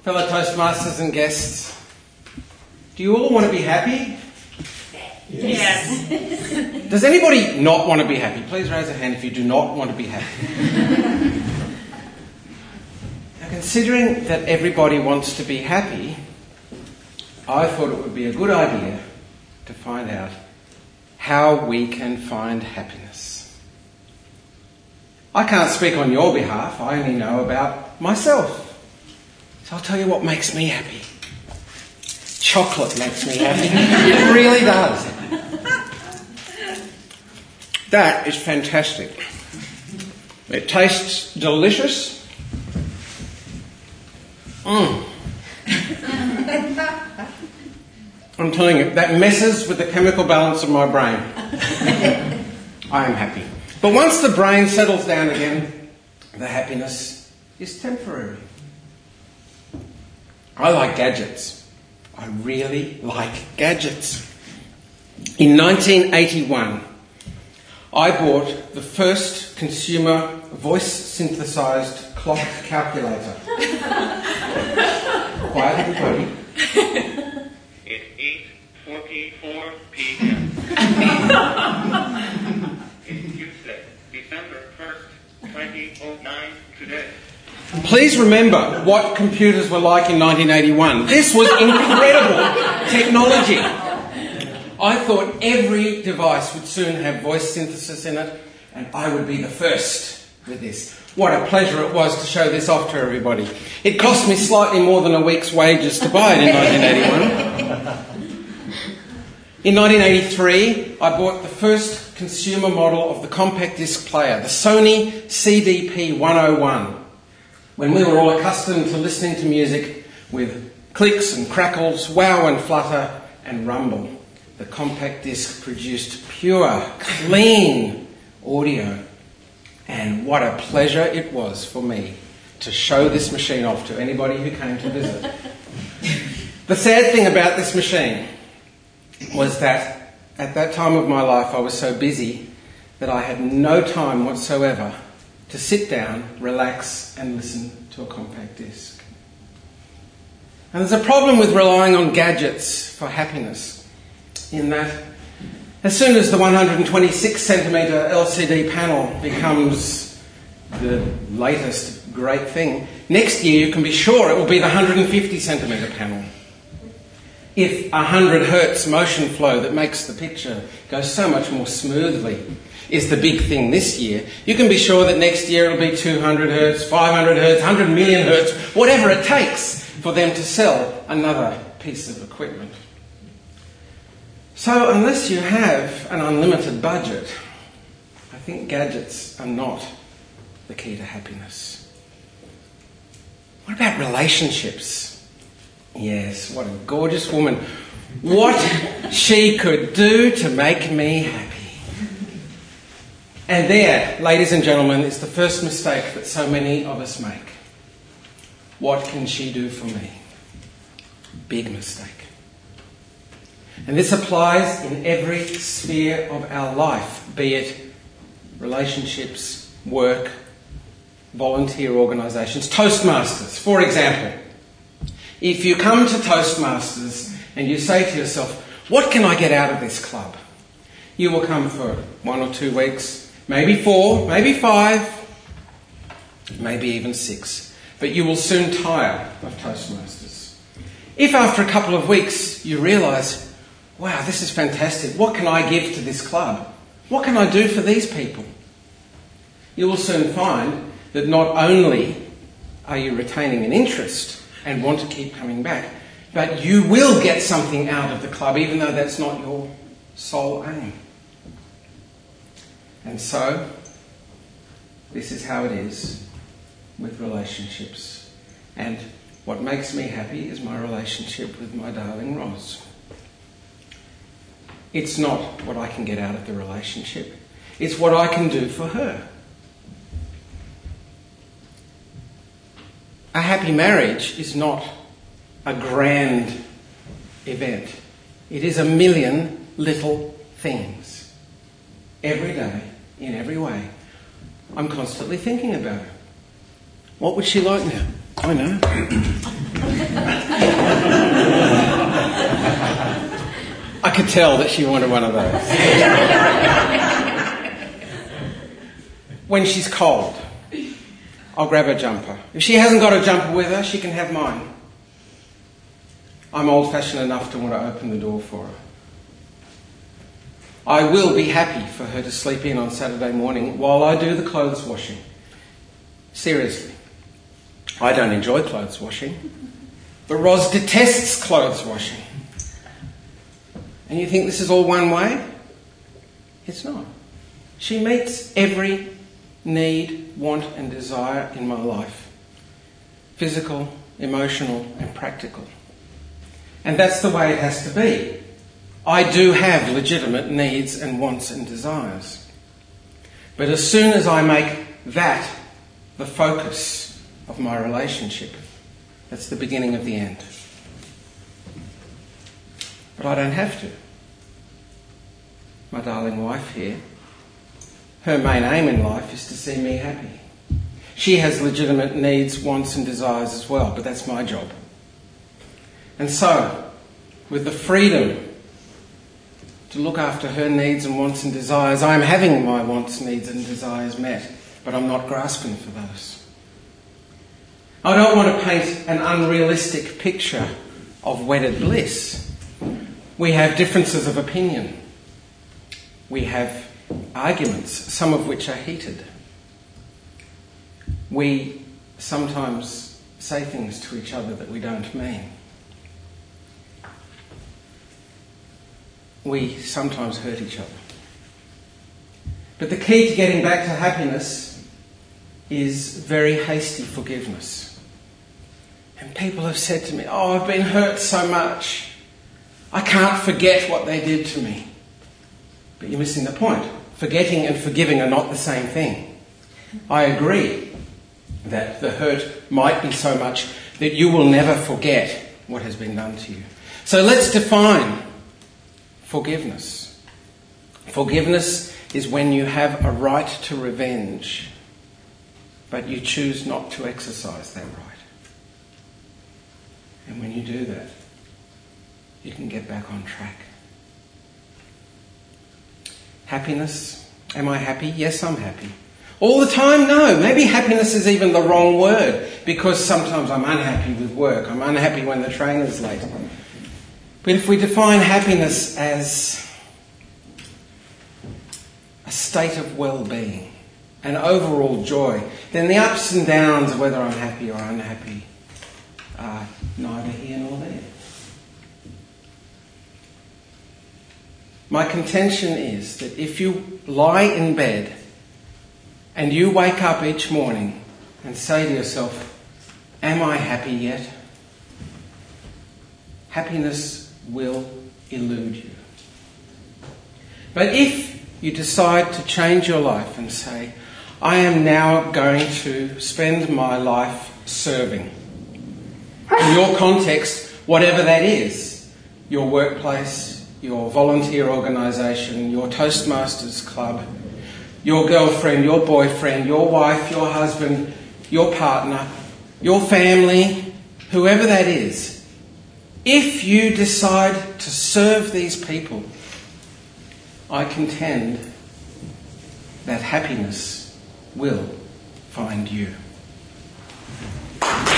Fellow Toastmasters and guests, do you all want to be happy? Yes. Does anybody not want to be happy? Please raise a hand if you do not want to be happy. Now, considering that everybody wants to be happy, I thought it would be a good idea to find out how we can find happiness. I can't speak on your behalf, I only know about myself. So I'll tell you what makes me happy. Chocolate makes me happy. It really does. That is fantastic. It tastes delicious. I'm telling you, that messes with the chemical balance of my brain. I am happy. But once the brain settles down again, the happiness is temporary. I like gadgets. I really like gadgets. In 1981, I bought the first consumer voice-synthesised clock calculator. Quiet, everybody. It's 8:44 p.m. It's Tuesday, December 1st, 2009, today. Please remember what computers were like in 1981. This was incredible technology. I thought every device would soon have voice synthesis in it, and I would be the first with this. What a pleasure it was to show this off to everybody. It cost me slightly more than a week's wages to buy it in 1981. In 1983, I bought the first consumer model of the compact disc player, the Sony CDP 101. When we were all accustomed to listening to music with clicks and crackles, wow and flutter and rumble, the compact disc produced pure, clean audio. And what a pleasure it was for me to show this machine off to anybody who came to visit. The sad thing about this machine was that at that time of my life I was so busy that I had no time whatsoever to sit down, relax and listen to a compact disc. And there's a problem with relying on gadgets for happiness in that as soon as the 126 centimetre LCD panel becomes the latest great thing, next year you can be sure it will be the 150 centimetre panel. If 100 hertz motion flow that makes the picture go so much more smoothly is the big thing this year, you can be sure that next year it'll be 200 hertz, 500 hertz, 100 million hertz, whatever it takes for them to sell another piece of equipment. So unless you have an unlimited budget, I think gadgets are not the key to happiness. What about relationships? Yes, what a gorgeous woman. What she could do to make me happy. And there, ladies and gentlemen, is the first mistake that so many of us make. What can she do for me? Big mistake. And this applies in every sphere of our life, be it relationships, work, volunteer organisations, Toastmasters, for example. If you come to Toastmasters and you say to yourself, what can I get out of this club? You will come for 1 or 2 weeks, maybe 4, maybe 5, maybe even 6. But you will soon tire of Toastmasters. If after a couple of weeks you realise, wow, this is fantastic, what can I give to this club? What can I do for these people? You will soon find that not only are you retaining an interest and want to keep coming back, but you will get something out of the club, even though that's not your sole aim. And so, this is how it is with relationships. And what makes me happy is my relationship with my darling Roz. It's not what I can get out of the relationship. It's what I can do for her. A happy marriage is not a grand event. It is a million little things. Every day, in every way. I'm constantly thinking about her. What would she like now? I know. I could tell that she wanted one of those. When she's cold, I'll grab her jumper. If she hasn't got a jumper with her, she can have mine. I'm old-fashioned enough to want to open the door for her. I will be happy for her to sleep in on Saturday morning while I do the clothes washing. Seriously, I don't enjoy clothes washing, but Roz detests clothes washing. And you think this is all one way? It's not. She meets every need, want and desire in my life. Physical, emotional and practical. And that's the way it has to be. I do have legitimate needs and wants and desires. But as soon as I make that the focus of my relationship, that's the beginning of the end. But I don't have to. My darling wife here, her main aim in life is to see me happy. She has legitimate needs, wants and desires as well, but that's my job. And so, with the freedom to look after her needs and wants and desires, I am having my wants, needs and desires met, but I'm not grasping for those. I don't want to paint an unrealistic picture of wedded bliss. We have differences of opinion. We have arguments, some of which are heated. We sometimes say things to each other that we don't mean. We sometimes hurt each other. But the key to getting back to happiness is very hasty forgiveness. And people have said to me, "Oh, I've been hurt so much. I can't forget what they did to me." But you're missing the point. Forgetting and forgiving are not the same thing. I agree that the hurt might be so much that you will never forget what has been done to you. So let's define forgiveness. Forgiveness is when you have a right to revenge, but you choose not to exercise that right. And when you do that, you can get back on track. Happiness. Am I happy? Yes, I'm happy. All the time? No. Maybe happiness is even the wrong word, because sometimes I'm unhappy with work. I'm unhappy when the train is late. But if we define happiness as a state of well-being, an overall joy, then the ups and downs of whether I'm happy or unhappy are neither here nor there. My contention is that if you lie in bed and you wake up each morning and say to yourself, "Am I happy yet?" happiness will elude you. But if you decide to change your life and say, "I am now going to spend my life serving," in your context, whatever that is, your workplace, your volunteer organisation, your Toastmasters club, your girlfriend, your boyfriend, your wife, your husband, your partner, your family, whoever that is, if you decide to serve these people, I contend that happiness will find you.